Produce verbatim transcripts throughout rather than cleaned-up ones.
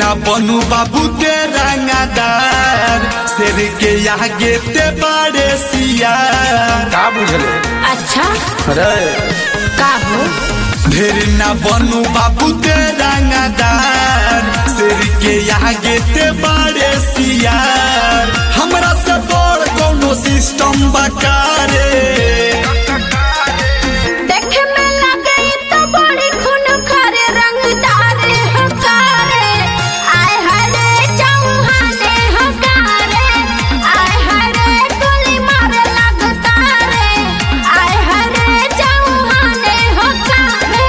ना बनू बाबू के रंगदार, शेर के आगे ते बड़े सियार। का बुझले? अच्छा अरे का हो? ढेर ना बनू बाबू के रंगदार, शेर के आगे ते बड़े सियार। हमरा से बड़ कोनो सिस्टम बकारे, देखे में लगे तो बड़ी खून खारे रंगदारे हकारे। आय हरे चौहाने हकारे, आय हरे गोली मारे लगतारे। आय हरे चौहाने हकारे।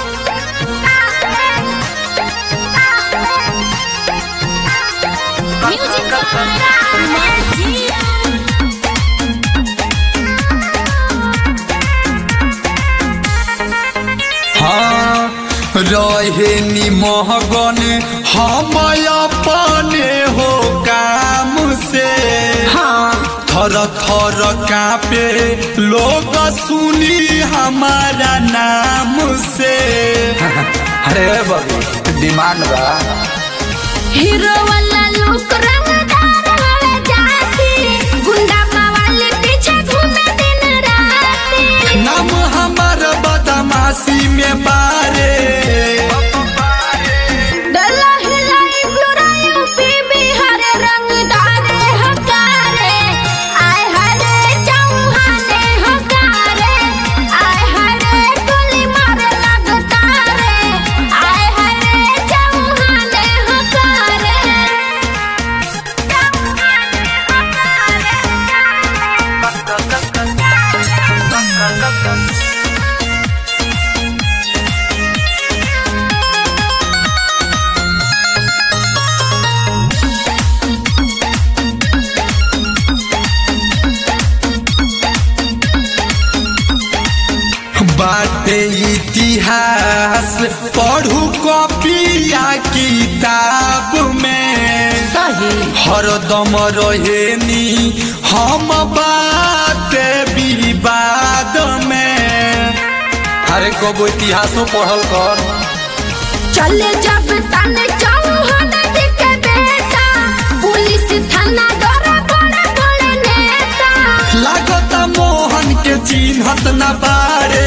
म्यूजिक हाँ रहे निमहगन हम अपने हो काम से। हाँ थर थर कापे लोग सुनी हमारा नाम से। अरे बाबू डिमांड बा। हीरो वाला लुक रंगदार हवे जाती, गुंडा मवाली पीछे घूमे दिन राती। नाम हमार बदमाशी में बारे, डला हिलाई पूरा यूपी बिहार रंगदारे हकारे। आय हरे चौहाने हकारे, आय हरे गोली मारे लगतारे। आय हरे चौहाने हकारे, बाटे इतिहास पढ़ू कॉपिया किताब में। सही हरदम रहेनी हम बात विवाद में। अरे कबो इतिहासो पढ़ल कर। चले जब तने चौहान जी के बेटा, पुलिस थाना डरे बड़े बड़े नेता। लागता मोहन के चिन्हत न बारे,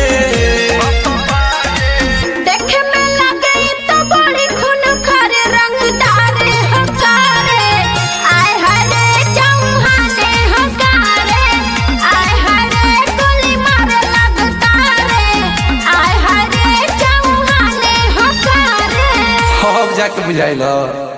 देखे में लगे तो बड़ी खून खारे रंगदारे हकारे। आय हरे चौहाने हकारे, आय हरे गोली मारे लगतारे। आय हरे चौहाने हकारे। अब जाके बुझाइल।